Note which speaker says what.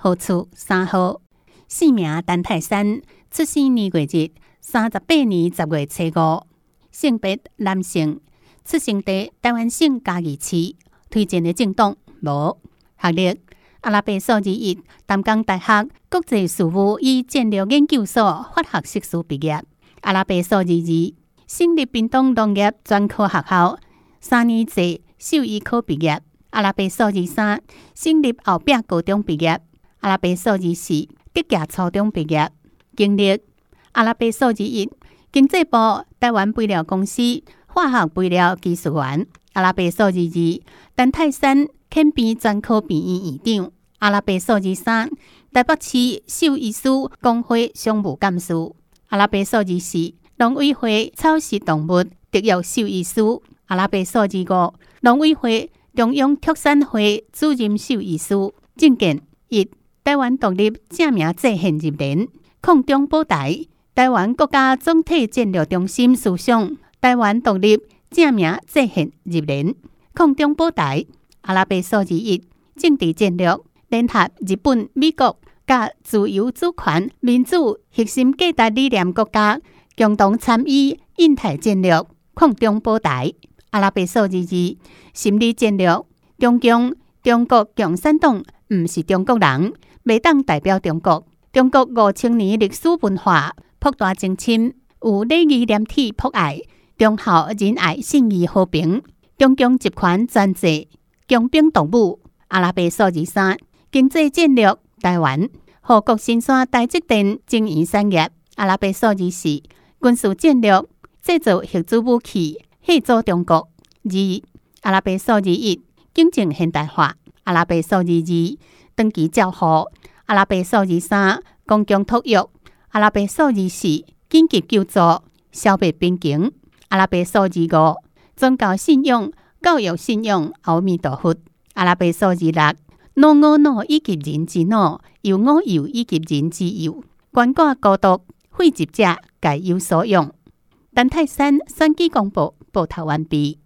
Speaker 1: 号处3號，姓名陳泰山，出生年月日38年10月初5，性別男性，出生地台灣省嘉義市，推薦的政黨無，學歷阿拉伯數字1，淡江大學國際事務與戰略研究所法學碩士畢業，阿拉伯數字2，省立屏東農業專科學校3年制獸醫科畢業，阿拉伯數字3，省立後壁高中畢業，阿拉伯數字4，德甲初中畢業，經歷阿拉伯數字1，經濟部台灣肥料公司化學肥料技術員，阿拉伯數字2，陳泰山肯邊專科病院院長，阿拉伯數字3，台北市獸醫師工會常務幹事，阿拉伯數字4，農委會草食動物特約獸醫師，阿拉伯數字5，農委會中央畜產會主任獸醫師，政見1，台灣獨立正名制憲入聯，抗中保台，台灣國家總體戰略中心思想，台灣獨立正名制憲入聯，抗中保台。阿拉伯數字1，政治戰略，聯合日本、美國甲自由主權、民主核心價值理念國家，共同參與印太戰略，抗中保台。阿拉伯數字2，心理戰略，中國共產黨唔是中國人，未當代表中國。中國5000年歷史文化博大精深，有禮義廉恥博愛，忠孝仁愛信義和平，中共集權專制。強兵動武，阿拉伯數字3，經濟戰略，台灣和國新山台積電晶圓產業，阿拉伯數字4，軍事戰略，製造核子武器，協助中國。2，阿拉伯數字1，經濟現代化，阿拉伯數字2，長期照護，阿拉伯數字3，公共托育，阿拉伯數字4，緊急救助，消滅邊境，阿拉伯數字5，宗教信仰。教育信仰阿彌陀佛，阿拉伯數字6，腦我腦以及人之腦，有我有以及人之有，關掛孤獨，惠及者該有所用。陳泰山選舉公報報道完畢。